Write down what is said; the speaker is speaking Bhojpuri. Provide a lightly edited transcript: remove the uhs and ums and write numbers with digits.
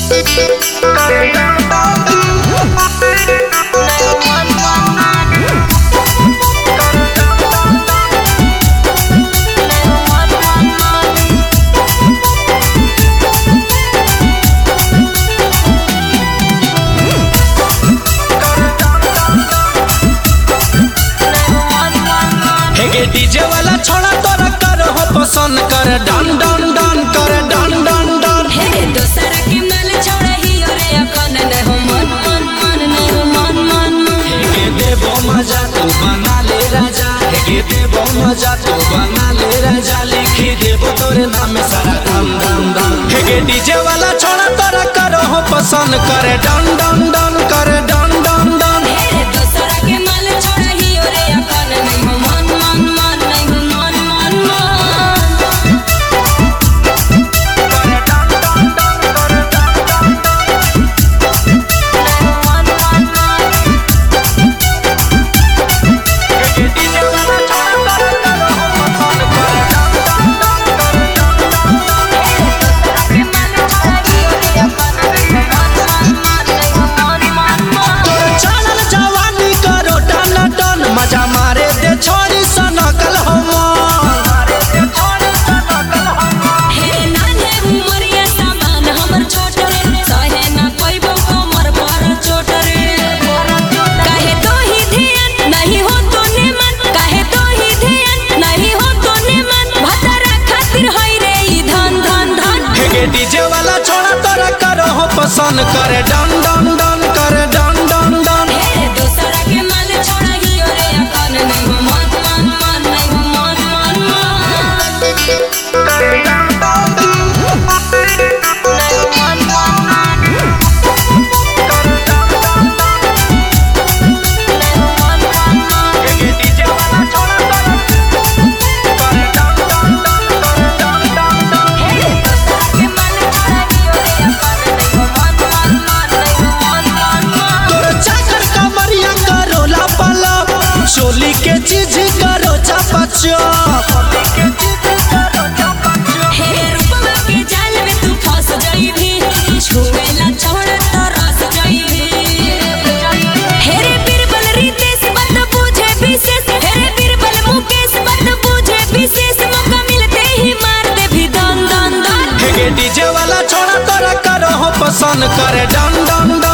डीजे वाला छोड़ा तोरा करो हो पसंद कर डन डन डन कर डन डन डन। हे दोसरा के माल छोड़ा ही रे अखन न हो मन मन मन नहीं हो मन मन हे देबो मजा तू बना ले राजा, हे देबो मजा तू बना ले राजा, लिखी देबो तोरे नाम सारा धम धम धम। हे डीजे वाला छोड़ा तोरा करो हो पसंद कर डन डन डन कर डन डन डन। हे दोसरा के माल छोड़ा ही रे अखन नहीं हो मन मन मन नहीं हो मन मन मजा मारे दे छोरी सनकल हो हे नाने उमरिया सामान हमर छोट रे सहे ना पैबो कमर पर चोट रे काहे तो ही ध्यान नहीं हो तो ने मन, काहे तो ही ध्यान नहीं हो तो ने मन, भतरा खातिर होई रे ई धन धन धन। हे डीजे वाला छोड़ा तोरा करो हो पसंद कर डन डन डन कर डन डन डन। हे दोसरा के माल छोड़ा ही रे अखन नहीं हो मन मन मन नहीं हो मन मन चोली के चीज करो चपाचप, हे रूपवा के जाल में तू फंस जाइबी, छुएला छोड़ तो रस जाइबी। हे रे बीरबल रितेश बात बुझे विशेष, हे रे बीरबल मुकेश बात बुझे विशेष, मौका मिलते ही मार दे भी दन दन दन। हे डीजे वाला छोड़ा तोरा करो हो पसंद कर डन डन डन।